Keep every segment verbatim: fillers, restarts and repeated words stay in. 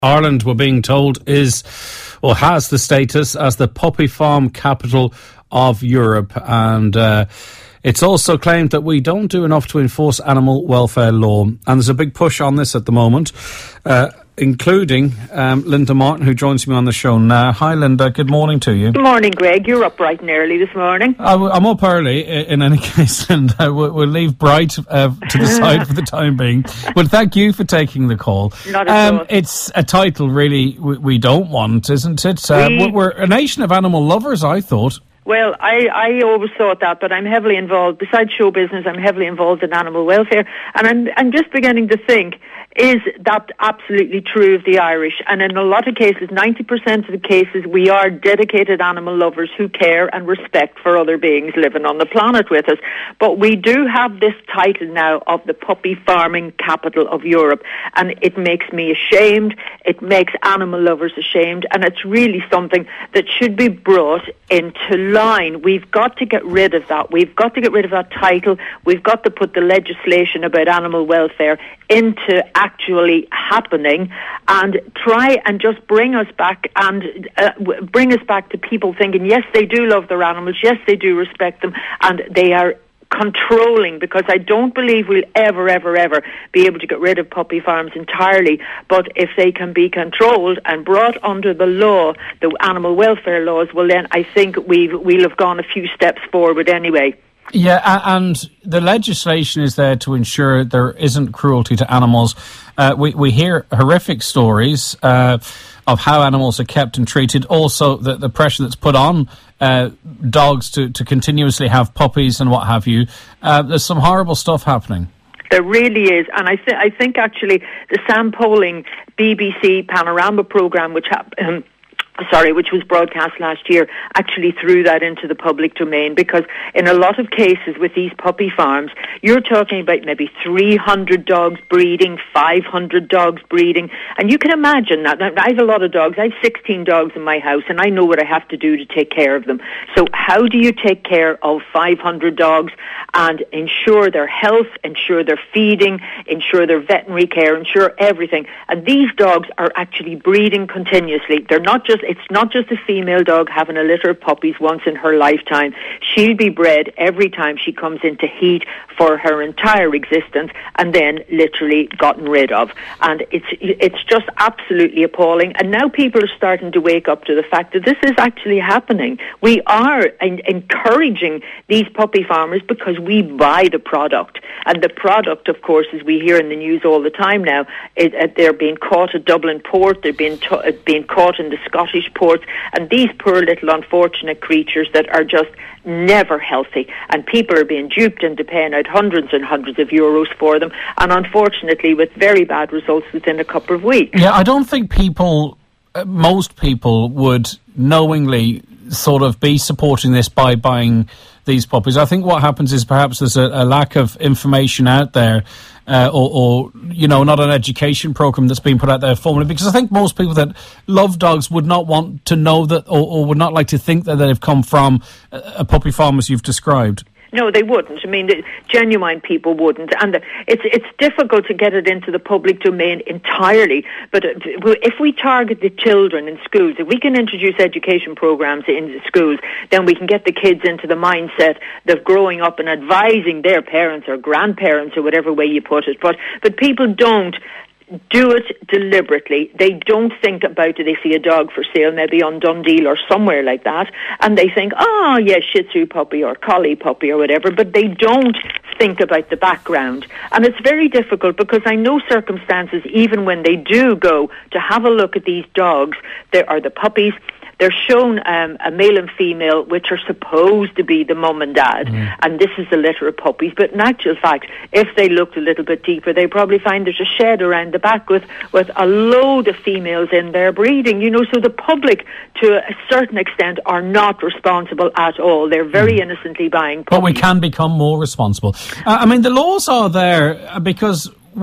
Ireland, we're being told, is or has the status as the puppy farm capital of Europe, and uh, it's also claimed that we don't do enough to enforce animal welfare law, and there's a big push on this at the moment, uh, including um, Linda Martin, who joins me on the show now. Hi, Linda. Good morning to you. Good morning, Greg. You're up bright and early this morning. I, I'm up early, in any case, and uh, we'll, we'll leave bright uh, to the side for the time being. But thank you for taking the call. Not at um, all. It's a title, really, we, we don't want, isn't it? Uh, We- we're a nation of animal lovers, I thought. Well, I, I always thought that, but I'm heavily involved, besides show business, I'm heavily involved in animal welfare, and I'm, I'm just beginning to think, is that absolutely true of the Irish? And in a lot of cases, ninety percent of the cases, we are dedicated animal lovers who care and respect for other beings living on the planet with us. But we do have this title now of the puppy farming capital of Europe, and it makes me ashamed, it makes animal lovers ashamed, and it's really something that should be brought into line. We've got to get rid of that. We've got to get rid of that title. We've got to put the legislation about animal welfare into actually happening, and try and just bring us back and uh, w- bring us back to people thinking, yes, they do love their animals, yes, they do respect them, and they are controlling, because I don't believe we'll ever, ever, ever be able to get rid of puppy farms entirely. But if they can be controlled and brought under the law, the animal welfare laws, well then I think we've, we'll have gone a few steps forward anyway. Yeah, a- and the legislation is there to ensure there isn't cruelty to animals. Uh, we, we hear horrific stories uh, of how animals are kept and treated. Also, the, the pressure that's put on uh, dogs to, to continuously have puppies and what have you. Uh, there's some horrible stuff happening. There really is, and I, th- I think actually the Sam Poling B B C Panorama programme, which happened... sorry, which was broadcast last year, actually threw that into the public domain, because in a lot of cases with these puppy farms, you're talking about maybe three hundred dogs breeding, five hundred dogs breeding, and you can imagine that. Now, I have a lot of dogs. I have sixteen dogs in my house, and I know what I have to do to take care of them. So how do you take care of five hundred dogs and ensure their health, ensure their feeding, ensure their veterinary care, ensure everything? And these dogs are actually breeding continuously. They're not just It's not just a female dog having a litter of puppies once in her lifetime. She'll be bred every time she comes into heat for her entire existence, and then literally gotten rid of. And it's it's just absolutely appalling. And now people are starting to wake up to the fact that this is actually happening. We are en- encouraging these puppy farmers because we buy the product. And the product, of course, as we hear in the news all the time now, is, uh, they're being caught at Dublin Port, they're being, t- uh, being caught in the Scottish ports, and these poor little unfortunate creatures that are just never healthy, and people are being duped into paying out hundreds and hundreds of euros for them, and unfortunately with very bad results within a couple of weeks. Yeah, I don't think people, uh, most people would knowingly sort of be supporting this by buying these puppies. I think what happens is perhaps there's a, a lack of information out there, uh, or, or, you know, not an education program that's being put out there formally, because I think most people that love dogs would not want to know that, or, or would not like to think that they've come from a, a puppy farm as you've described. No, they wouldn't. I mean, the genuine people wouldn't. And the, it's it's difficult to get it into the public domain entirely. But if we target the children in schools, if we can introduce education programs in the schools, then we can get the kids into the mindset of growing up and advising their parents or grandparents, or whatever way you put it. But but people don't do it deliberately. They don't think about it. They see a dog for sale, maybe on Dundee or somewhere like that, and they think, oh, yeah, Shih Tzu puppy or Collie puppy or whatever, but they don't think about the background. And it's very difficult, because I know circumstances, even when they do go to have a look at these dogs, there are the puppies, they're shown um, a male and female, which are supposed to be the mum and dad, mm. and this is a litter of puppies. But in actual fact, if they looked a little bit deeper, they probably find there's a shed around the back with, with a load of females in there breeding. You know, so the public, to a certain extent, are not responsible at all. They're very mm. innocently buying puppies. But we can become more responsible. Uh, I mean, the laws are there because we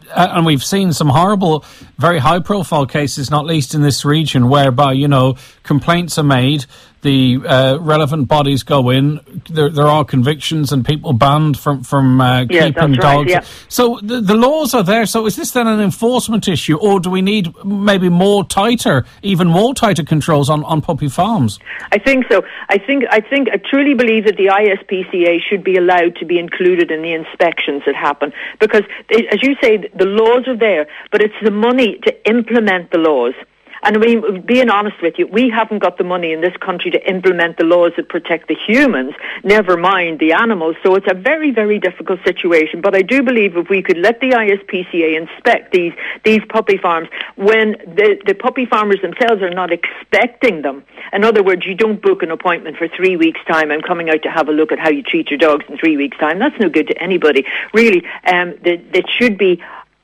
uh, and we've seen some horrible, very high-profile cases, not least in this region, whereby, you know, complaints are made, the uh, relevant bodies go in, there, there are convictions and people banned from, from uh, yeah, keeping that's dogs. Right, yeah. So the, the laws are there. So is this then an enforcement issue, or do we need maybe more tighter, even more tighter controls on, on puppy farms? I think so. I think, I think, I truly believe that the I S P C A should be allowed to be included in the inspections that happen, because, they, as you say, the laws are there, but it's the money to implement the laws. And I mean, being honest with you, we haven't got the money in this country to implement the laws that protect the humans, never mind the animals. So it's a very, very difficult situation. But I do believe if we could let the I S P C A inspect these these puppy farms when the, the puppy farmers themselves are not expecting them. In other words, you don't book an appointment for three weeks' time. I'm coming out to have a look at how you treat your dogs in three weeks' time. That's no good to anybody. Really, um, that should be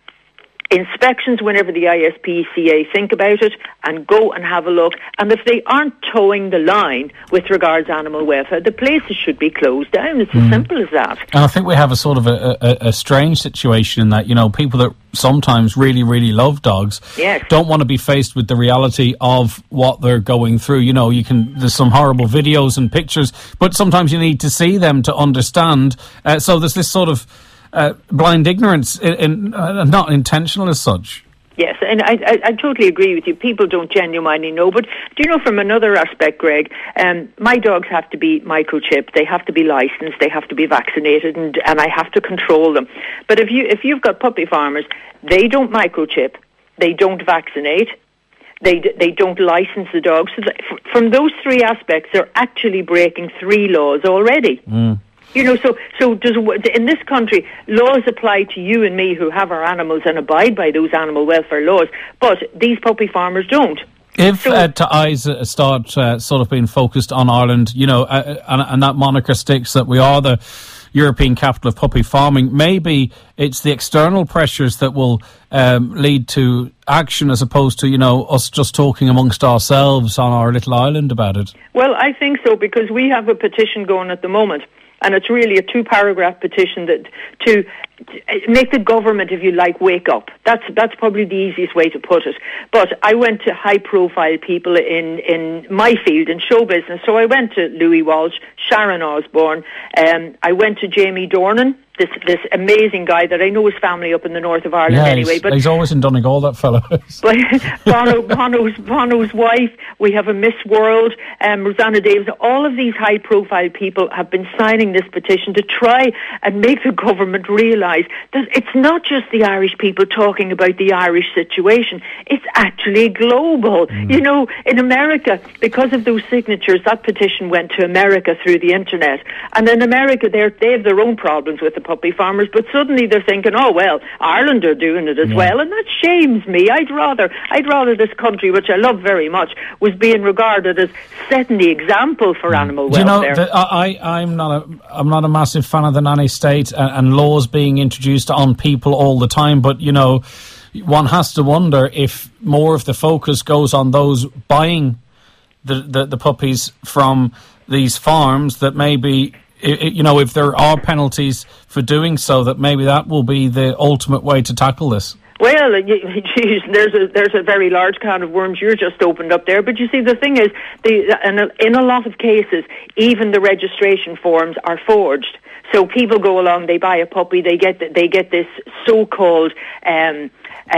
inspections whenever the I S P C A think about it, and go and have a look. And if they aren't towing the line with regards to animal welfare, the places should be closed down. It's mm. as simple as that. And I think we have a sort of a, a, a strange situation in that, you know, people that sometimes really, really love dogs yes. don't want to be faced with the reality of what they're going through. You know, you can, there's some horrible videos and pictures, but sometimes you need to see them to understand. Uh, so there's this sort of Uh, blind ignorance, in, in, uh, not intentional as such. Yes, and I, I, I totally agree with you. People don't genuinely know. But do you know, from another aspect, Greg, um, my dogs have to be microchipped. They have to be licensed. They have to be vaccinated, and, and I have to control them. But if you if you've got puppy farmers, they don't microchip, they don't vaccinate, they they don't license the dogs. So that, from those three aspects, they're actually breaking three laws already. Mm. You know, so so does in this country, laws apply to you and me who have our animals and abide by those animal welfare laws, but these puppy farmers don't. If so, uh, to eyes uh, start uh, sort of being focused on Ireland, you know, uh, and, and that moniker sticks that we are the European capital of puppy farming, maybe it's the external pressures that will um, lead to action as opposed to, you know, us just talking amongst ourselves on our little island about it. Well, I think so, because we have a petition going at the moment. And it's really a two-paragraph petition that to, to make the government, if you like, wake up. That's that's probably the easiest way to put it. But I went to high-profile people in, in my field, in show business. So I went to Louis Walsh, Sharon Osbourne. Um, I went to Jamie Dornan, this this amazing guy that I know his family up in the north of Ireland yeah, anyway. He's, but he's always in Donegal, that fellow. But Bono, Bono's, Bono's wife, we have a Miss World, um, Rosanna Davis. All of these high-profile people have been signing this petition to try and make the government realise that it's not just the Irish people talking about the Irish situation. It's actually global. Mm. You know, in America, because of those signatures, that petition went to America through the internet. And in America, they're, they have their own problems with the puppy farmers, but suddenly they're thinking, oh, well, Ireland are doing it as yeah. well, and that shames me. I'd rather, I'd rather this country, which I love very much, was being regarded as setting the example for mm. animal Do welfare. You know, the, I, I'm not a, I'm not a massive fan of the nanny state and, and laws being introduced on people all the time, but, you know, one has to wonder if more of the focus goes on those buying the, the, the puppies from these farms, that maybe, it, you know, if there are penalties for doing so, that maybe that will be the ultimate way to tackle this. Well, geez, there's a there's a very large can of worms you're just opened up there. But you see, the thing is, the, in, a, in a lot of cases, even the registration forms are forged. So people go along, they buy a puppy, they get they get this so-called um,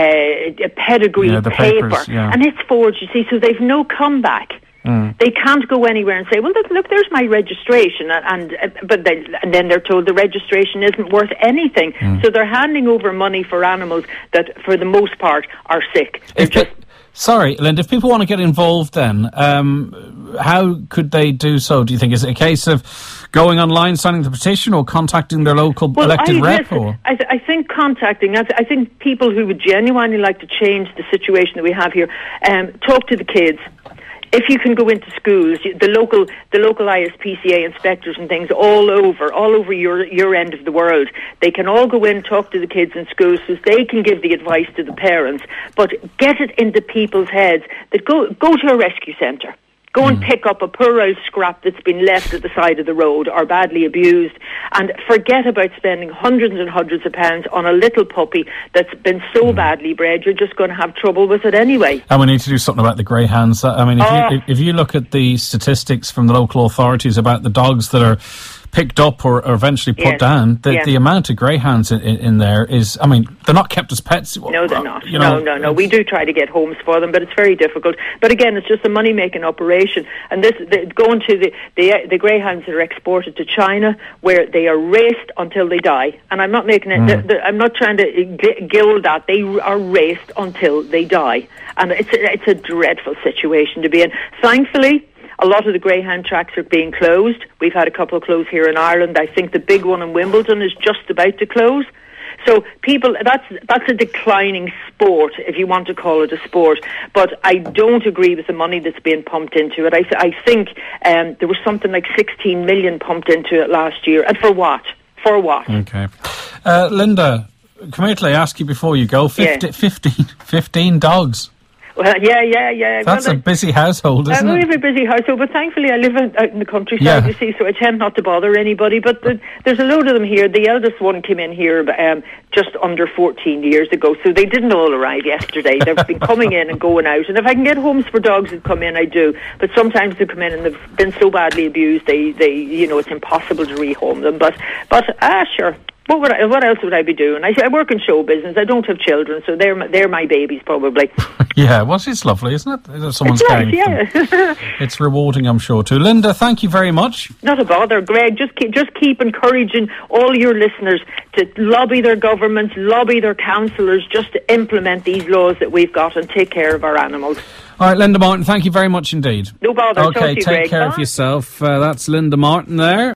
uh, pedigree yeah, the paper, papers, yeah. and it's forged. You see, so they've no comeback. Mm. They can't go anywhere and say, well, look, look there's my registration, and, and but they, and then they're told the registration isn't worth anything. Mm. So they're handing over money for animals that, for the most part, are sick. If just, pe- sorry, Linda, if people want to get involved then, um, how could they do so, do you think? Is it a case of going online, signing the petition, or contacting their local well, elected I, rep? yes, or? I, th- I think contacting, I, th- I think people who would genuinely like to change the situation that we have here, um, talk to the kids. If you can go into schools, the local the local I S P C A inspectors and things all over, all over your, your end of the world, they can all go in, talk to the kids in schools so they can give the advice to the parents, but get it into people's heads that go go to a rescue centre. Go and mm. pick up a poor old scrap that's been left at the side of the road or badly abused, and forget about spending hundreds and hundreds of pounds on a little puppy that's been so mm. badly bred. You're just going to have trouble with it anyway. And we need to do something about the greyhounds. I mean, if, oh. you, if you look at the statistics from the local authorities about the dogs that are picked up or, or eventually put yes. down, the, yes. the amount of greyhounds in, in, in there is, I mean, they're not kept as pets. No, they're not. You know, no, no, no. We do try to get homes for them, but it's very difficult. But again, it's just a money-making operation. And this, the, going to the, the the greyhounds that are exported to China, where they are raced until they die. And I'm not making it. Mm. The, the, I'm not trying to g- gild that. They are raced until they die, and it's a, it's a dreadful situation to be in. Thankfully, a lot of the greyhound tracks are being closed. We've had a couple of close here in Ireland. I think the big one in Wimbledon is just about to close. So people, that's that's a declining sport, if you want to call it a sport. But I don't agree with the money that's being pumped into it. I, th- I think um, there was something like sixteen million pumped into it last year. And for what? For what? Okay. Uh, Linda, come here till I ask you before you go. fifty, yeah. fifteen, fifteen dogs. Well, yeah, yeah, yeah. That's well, a busy household, isn't I it? I live a busy household, but thankfully I live out in the countryside, yeah. you see, so I tend not to bother anybody. But the, there's a load of them here. The eldest one came in here um, just under fourteen years ago, so they didn't all arrive yesterday. They've been coming in and going out, and if I can get homes for dogs that come in, I do. But sometimes they come in and they've been so badly abused, they, they you know, it's impossible to rehome them. But, but ah, sure. What would I, what else would I be doing? I, I work in show business. I don't have children, so they're my, they're my babies probably. Yeah, well, it's lovely, isn't it? Someone's it's nice, yeah. It's rewarding, I'm sure, too. Linda, thank you very much. Not a bother, Greg. Just keep, just keep encouraging all your listeners to lobby their governments, lobby their councillors, just to implement these laws that we've got and take care of our animals. All right, Linda Martin, thank you very much indeed. No bother. Okay, Talk to you, take Greg. care Bye. of yourself. Uh, that's Linda Martin there.